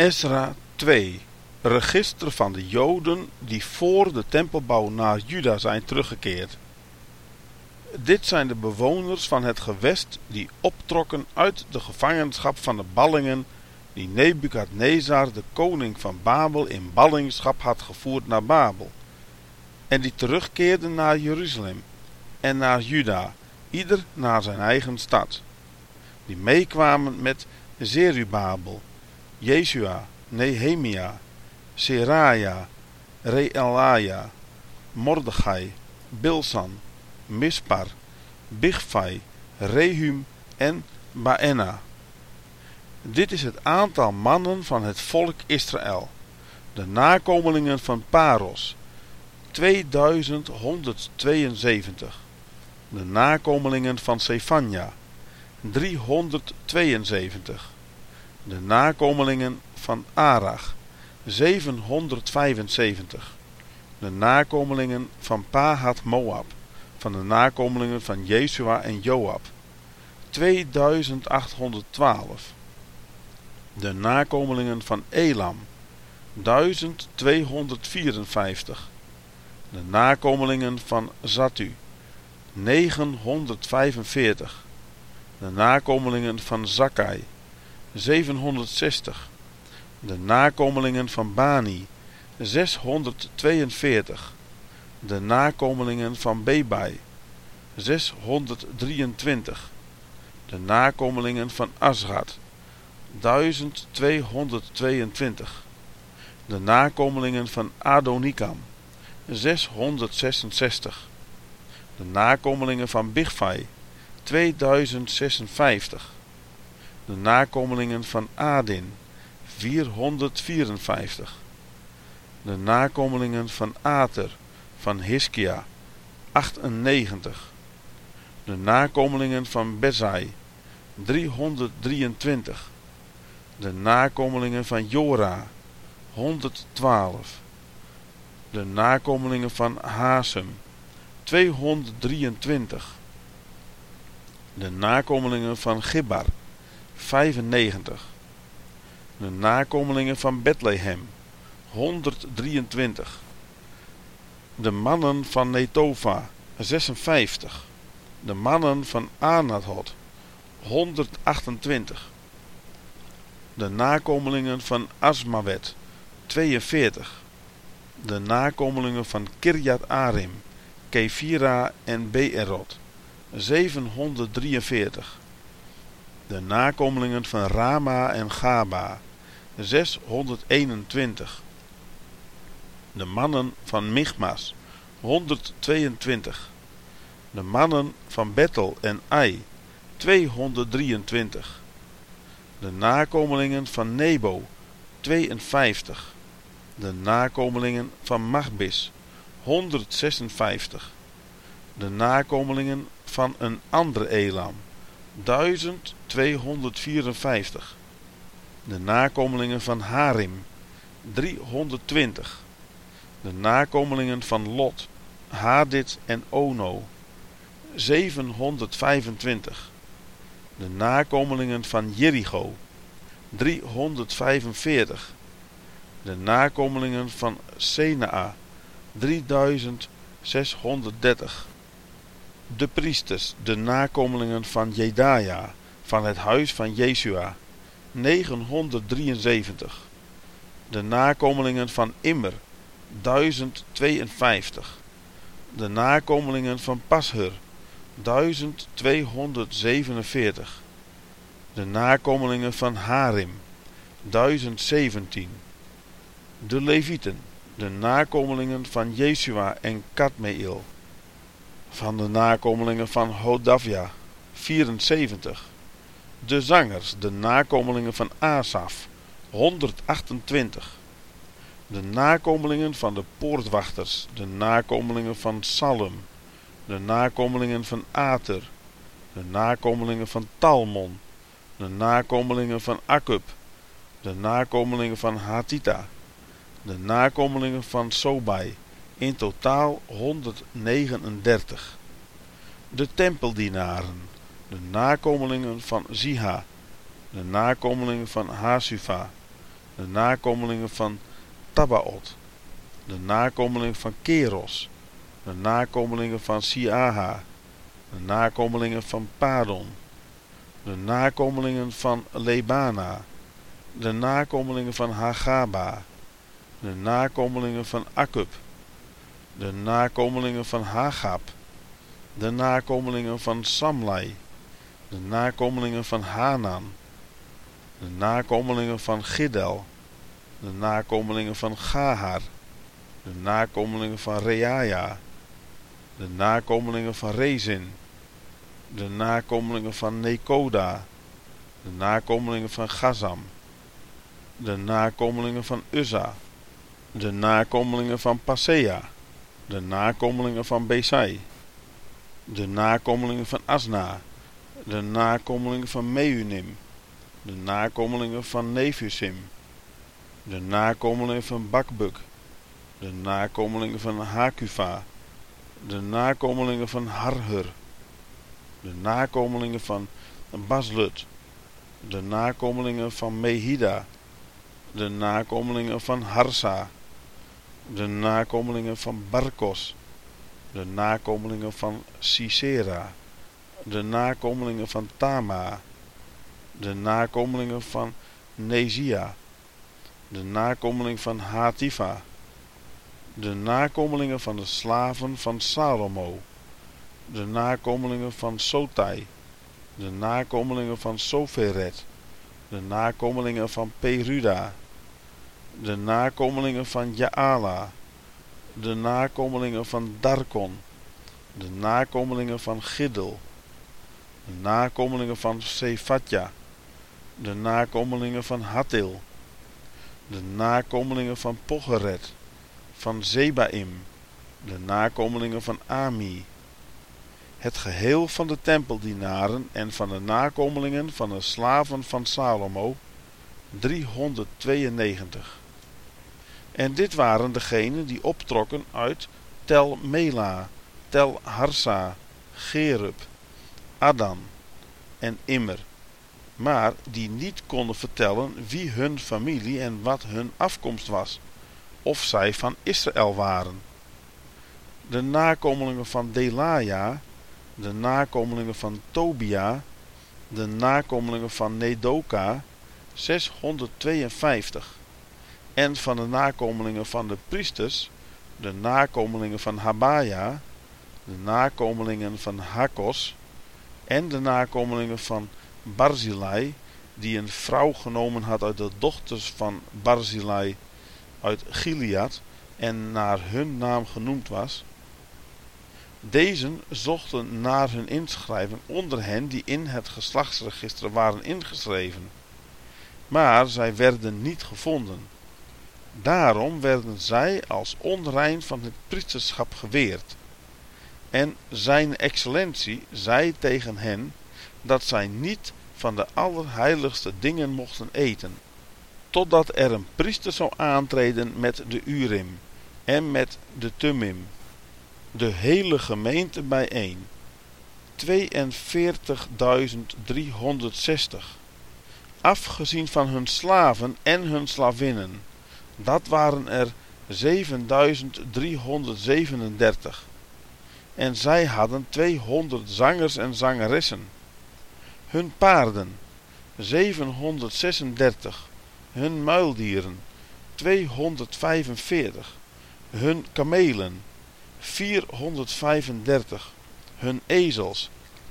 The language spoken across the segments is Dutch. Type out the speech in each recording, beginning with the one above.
Ezra 2. Register van de Joden die voor de tempelbouw naar Juda zijn teruggekeerd. Dit zijn de bewoners van het gewest die optrokken uit de gevangenschap van de ballingen die Nebukadnezar, de koning van Babel, in ballingschap had gevoerd naar Babel, en die terugkeerden naar Jeruzalem en naar Juda, ieder naar zijn eigen stad, die meekwamen met Zerubabel, Jesua, Nehemia, Seraja, Reelaja, Mordechai, Bilsan, Mispar, Bigvai, Rehum en Baena. Dit is het aantal mannen van het volk Israël, de nakomelingen van Paros, 2172. De nakomelingen van Sefanja, 372. De nakomelingen van Arach, 775. De nakomelingen van Pahat Moab, van de nakomelingen van Jesua en Joab, 2812. De nakomelingen van Elam, 1254. De nakomelingen van Zatu, 945. De nakomelingen van Zakkai, 760. De nakomelingen van Bani, 642. De nakomelingen van Bebai, 623. De nakomelingen van Asgad, 1222. De nakomelingen van Adonikam, 666. De nakomelingen van Bigvai, 2056. De nakomelingen van Adin, 454. De nakomelingen van Ater, van Hiskia, 98. De nakomelingen van Bezai, 323. De nakomelingen van Jora, 112. De nakomelingen van Hasem, 223. De nakomelingen van Gibbar, 95. De nakomelingen van Bethlehem, 123. De mannen van Netova, 56. De mannen van Anathot, 128. De nakomelingen van Asmawet, 42. De nakomelingen van Kirjat Arim, Kefira en Beerot, 743. De nakomelingen van Rama en Gaba, 621. De mannen van Michmas, 122. De mannen van Bethel en Ai, 223. De nakomelingen van Nebo, 52. De nakomelingen van Magbis, 156. De nakomelingen van een andere Elam, 1254. De nakomelingen van Harim, 320. De nakomelingen van Lot, Hadid en Ono, 725. De nakomelingen van Jericho, 345. De nakomelingen van Senaa, 3630. De priesters, de nakomelingen van Jedaja, van het huis van Jesua, 973. De nakomelingen van Immer, 1052. De nakomelingen van Pashur, 1247. De nakomelingen van Harim, 1017. De Levieten, de nakomelingen van Jesua en Kadmeel. Van de nakomelingen van Hodavia, 74. De zangers, de nakomelingen van Asaf, 128. De nakomelingen van de poortwachters, de nakomelingen van Salem, de nakomelingen van Ater, de nakomelingen van Talmon, de nakomelingen van Akkub, de nakomelingen van Hatita, de nakomelingen van Sobai, in totaal 139. De tempeldienaren, de nakomelingen van Ziha, de nakomelingen van Hasufa, de nakomelingen van Tabaot, de nakomelingen van Keros, de nakomelingen van Siaha, de nakomelingen van Padon, de nakomelingen van Lebana, de nakomelingen van Hagaba, de nakomelingen van Akkub, de nakomelingen van Hagab, de nakomelingen van Samlai, de nakomelingen van Hanan, de nakomelingen van Giddel, de nakomelingen van Gahar, de nakomelingen van Reaia, de nakomelingen van Rezin, de nakomelingen van Nekoda, de nakomelingen van Gazam, de nakomelingen van Uzza, de nakomelingen van Pasea, de nakomelingen van Besai, de nakomelingen van Asna, de nakomelingen van Meunim, de nakomelingen van Nefusim, de nakomelingen van Bakbuk, de nakomelingen van Hakufa, de nakomelingen van Harhur, de nakomelingen van Baslut, de nakomelingen van Mehida, de nakomelingen van Harsa, de nakomelingen van Barkos, de nakomelingen van Sisera, de nakomelingen van Tama, de nakomelingen van Nezia, de nakomeling van Hatifa, de nakomelingen van de slaven van Salomo, de nakomelingen van Sotai, de nakomelingen van Soferet, de nakomelingen van Peruda, de nakomelingen van Jaala, de nakomelingen van Darkon, de nakomelingen van Giddel, de nakomelingen van Sefatja, de nakomelingen van Hattil, de nakomelingen van Pocheret, van Zebaim, de nakomelingen van Ami, het geheel van de tempeldienaren en van de nakomelingen van de slaven van Salomo, 392. En dit waren degenen die optrokken uit Tel Mela, Tel Harsa, Gerub, Adan en Immer, maar die niet konden vertellen wie hun familie en wat hun afkomst was, of zij van Israël waren. De nakomelingen van Delaja, de nakomelingen van Tobia, de nakomelingen van Nedoka, 652. En van de nakomelingen van de priesters, de nakomelingen van Habaja, de nakomelingen van Hakos en de nakomelingen van Barzilai, die een vrouw genomen had uit de dochters van Barzilai uit Gilead en naar hun naam genoemd was. Deze zochten naar hun inschrijving onder hen die in het geslachtsregister waren ingeschreven, maar zij werden niet gevonden. Daarom werden zij als onrein van het priesterschap geweerd. En zijn excellentie zei tegen hen dat zij niet van de allerheiligste dingen mochten eten, totdat er een priester zou aantreden met de Urim en met de Thummim, de hele gemeente bijeen, 42.360, afgezien van hun slaven en hun slavinnen, dat waren er 7.337, en zij hadden 200 zangers en zangeressen, hun paarden 736, hun muildieren 245, hun kamelen 435, hun ezels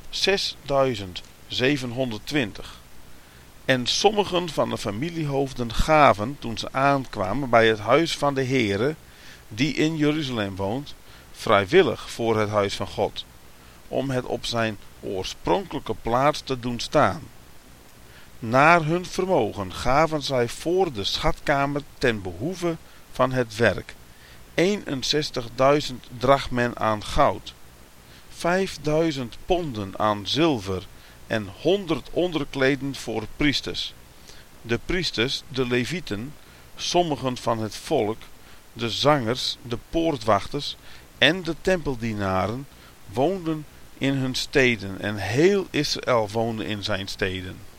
6720. En sommigen van de familiehoofden gaven, toen ze aankwamen bij het huis van de Heere, die in Jeruzalem woont, vrijwillig voor het huis van God, om het op zijn oorspronkelijke plaats te doen staan. Naar hun vermogen gaven zij voor de schatkamer ten behoeve van het werk 61.000 drachmen aan goud, 5.000 ponden aan zilver en 100 onderkleden voor priesters. De priesters, de levieten, sommigen van het volk, de zangers, de poortwachters en de tempeldienaren woonden in hun steden en heel Israël woonde in zijn steden.